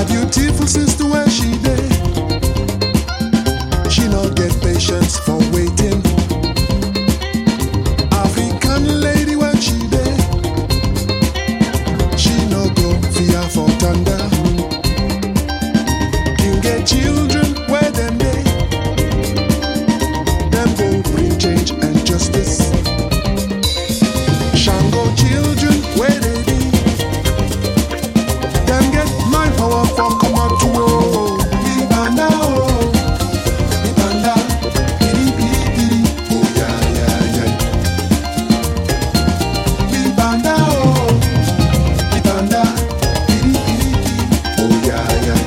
beautiful sister where she did. She not get patience for waiting. African lady when she did. She no go fear for thunder. You get children where them day. Them go bring change and justice. Shango children where they be. Them get mind power from come out to war. Ibanda oh, Ibanda, piri piri piri, oh yeah yeah yeah. Ibanda oh, Ibanda, piri piri piri, oh yeah yeah.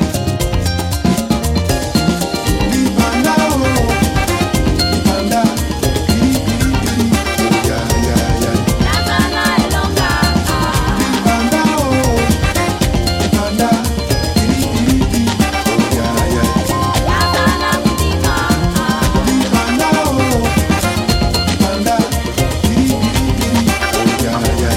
Ibanda oh, Ibanda, piri piri piri, oh yeah yeah yeah. Ibanda oh, Ibanda, piri piri piri, oh yeah yeah. Ibanda oh, Ibanda, piri piri piri, oh yeah yeah.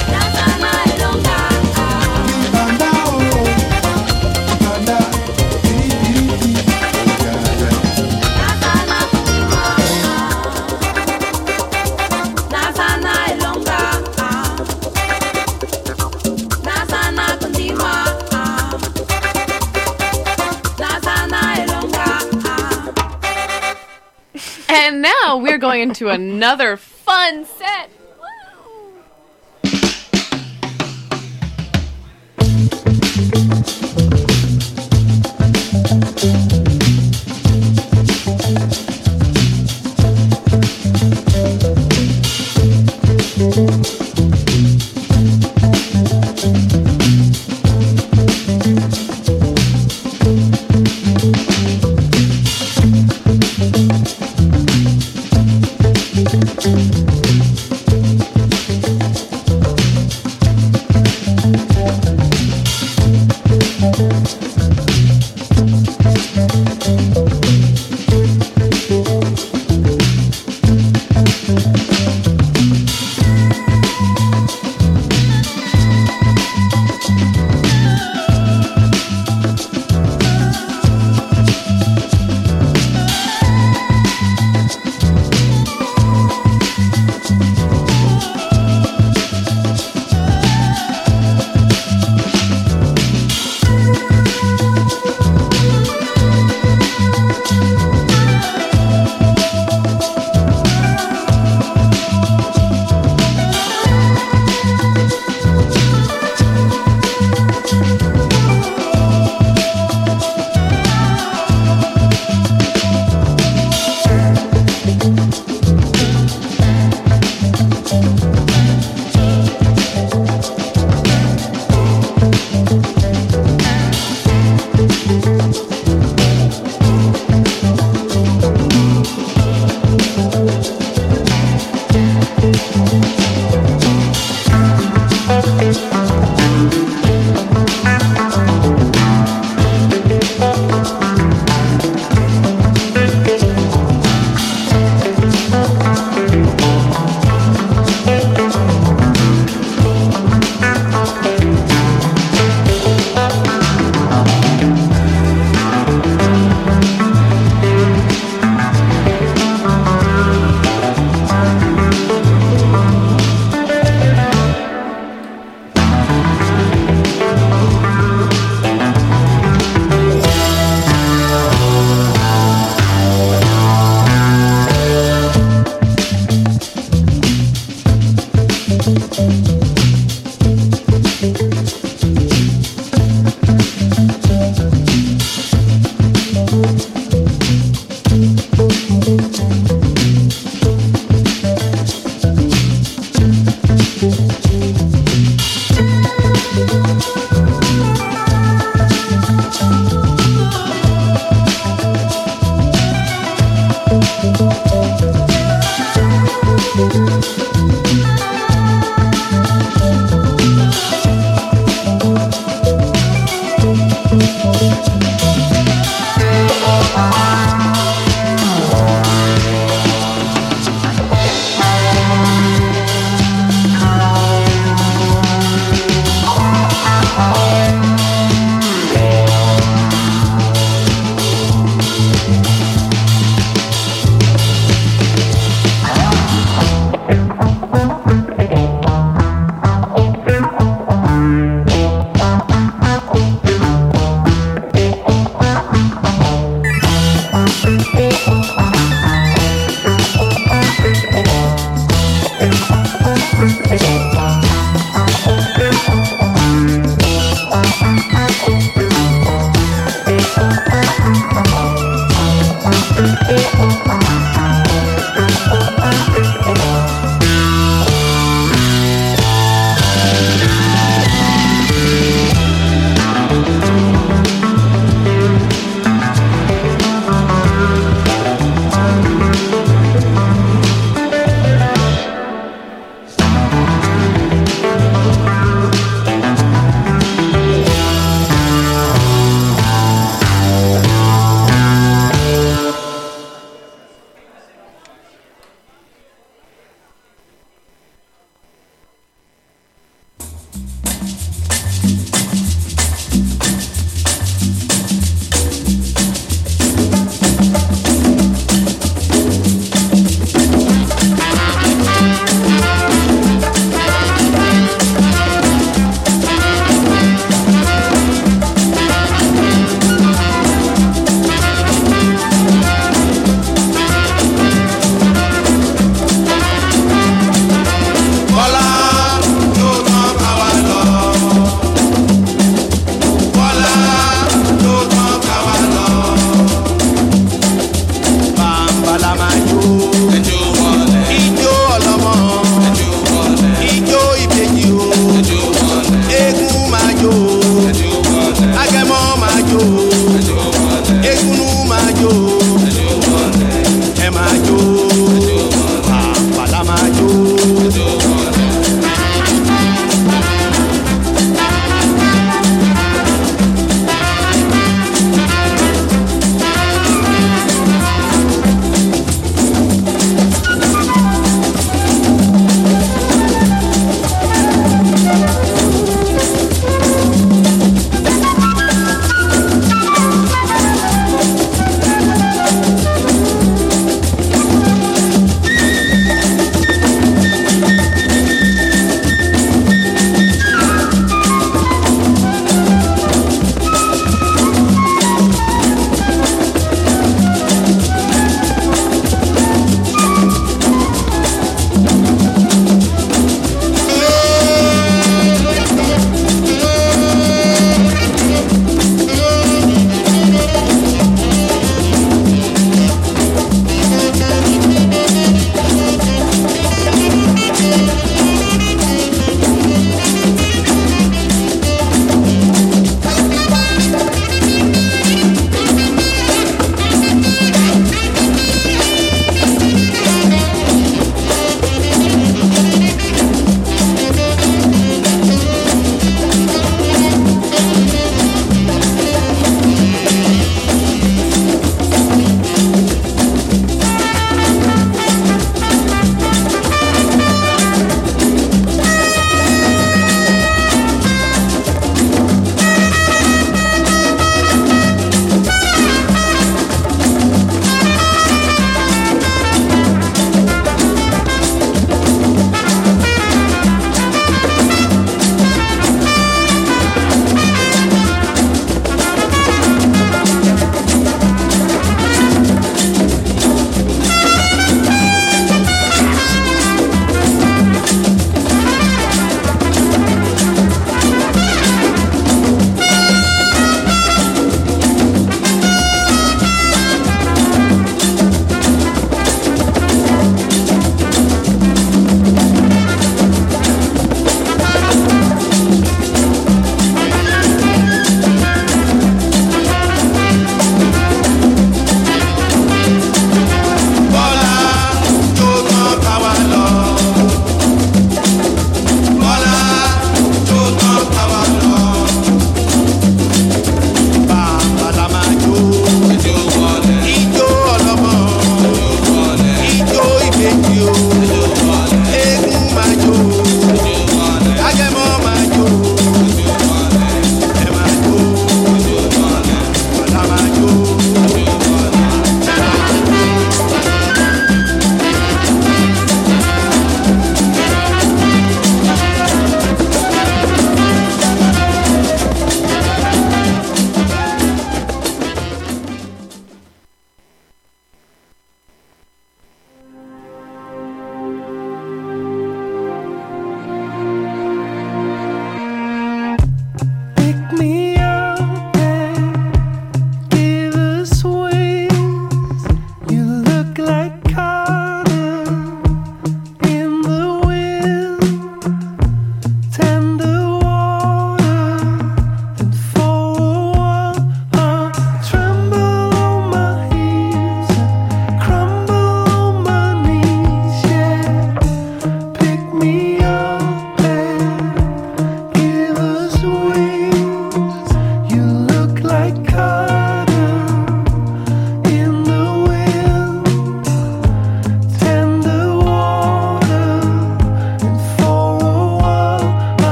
Ibanda oh, Ibanda, piri piri piri, oh yeah yeah. And now we're going into another fun set. Egunu máa jó, ẹ máa jó, àpàlà máa jó.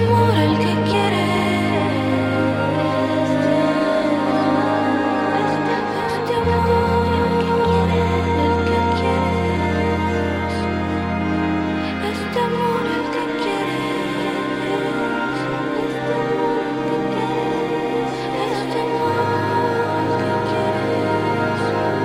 amor el que quiere. Este amor el que quiere, el que quieres. Este amor el que quieres. Este amor el que quieres.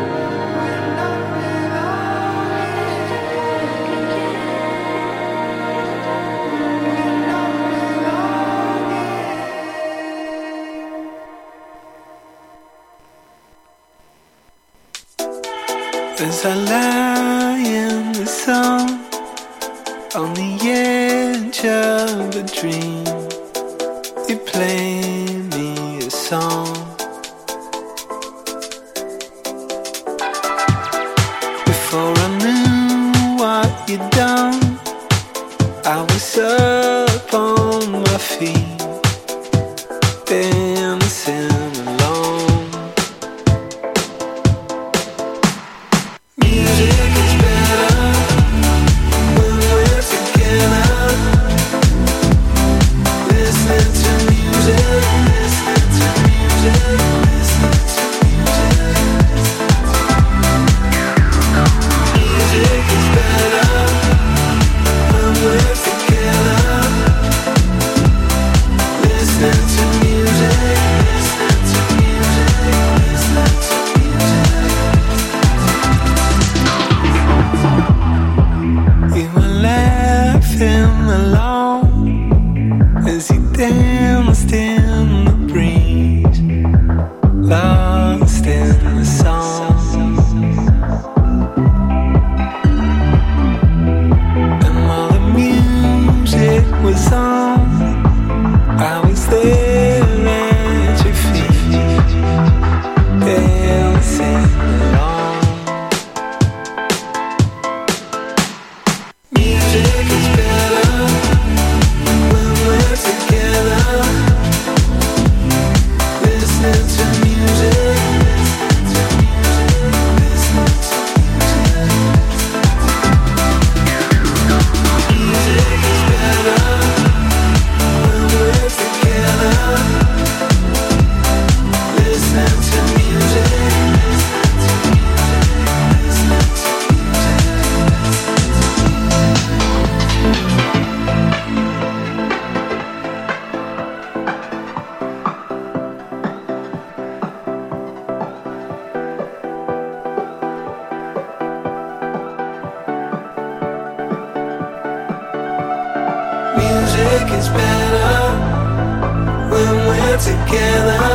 As I lie in the sun on the edge of a dream, you play me a song. Before I knew what you'd done, I was up on my feet, dancing alone. Music is better when we're together. Listening to music, listening to music, listening to music. Music is better when we're together. Listening to music, listening to music, listening to music. You were laughing along as you danced in the breeze, lost in the song. And while the music was on, I was there at your feet, dancing along. Music is better when we're together. Listening to music, listening to music. Music is better when we're together. Listening to music, listening to music is better when we're together.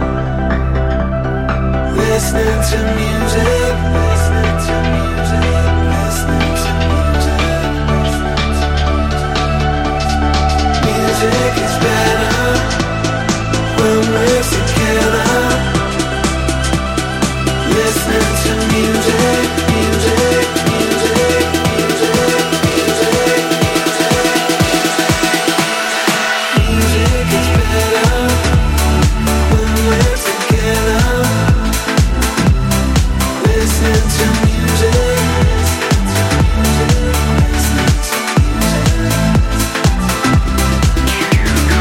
Listening to music, listening to music, listening to music. Music is better when we're together. Listening to music, music, music, music, music, music. Music is better when we're together. Listening to music, listening to music.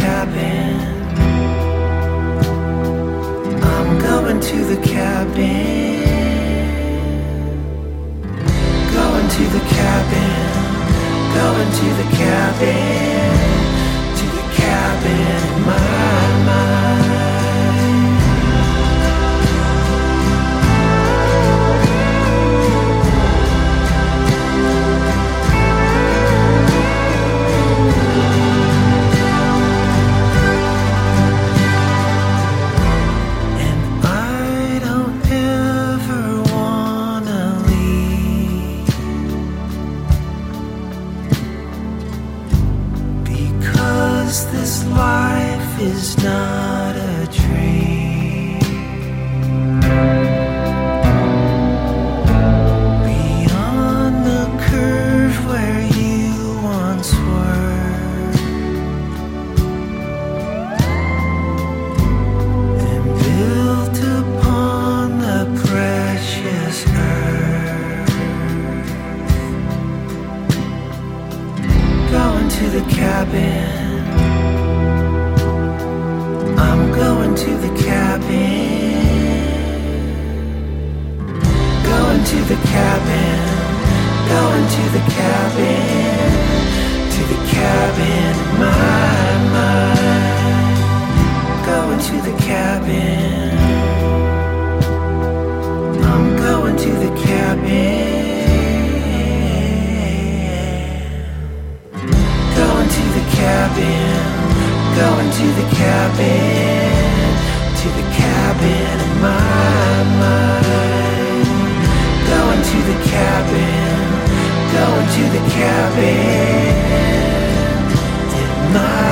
cabin. I'm going to the cabin. Going to the cabin. Going to the cabin. To the cabin in my mind. This life is not a dream. Beyond the curve where you once were, and built upon the precious earth. Going to the cabin. I'm going to the cabin. Going to the cabin. Going to the cabin. To the cabin in my mind. Going to the cabin. I'm going to the cabin. Going to the cabin. Going to the cabin in my mind. Going to the cabin in my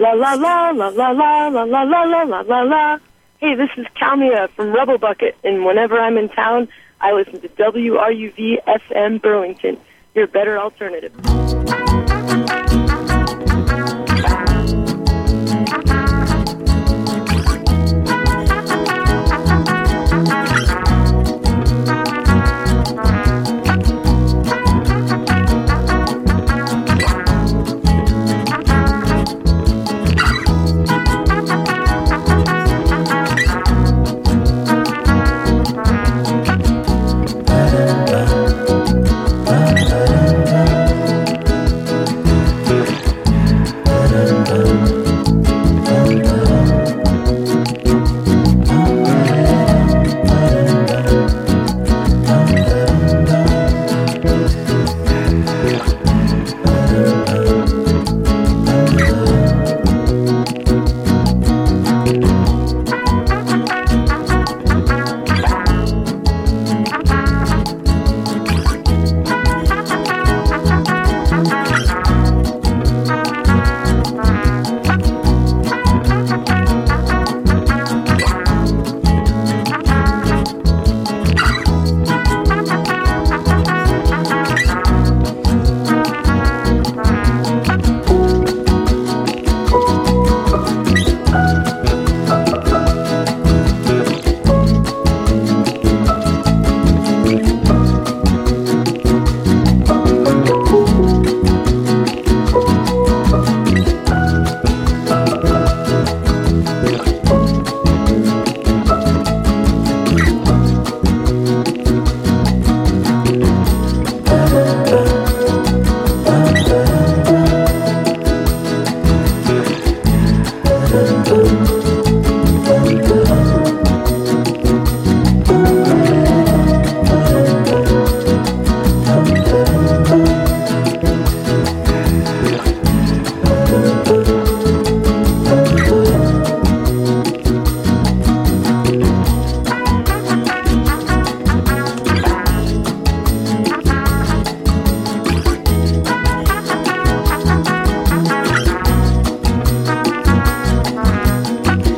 la la la la la la la la la la la la la. Hey, this is Kalmia from Rebel Bucket, and whenever I'm in town, I listen to WRUV FM Burlington, your better alternative.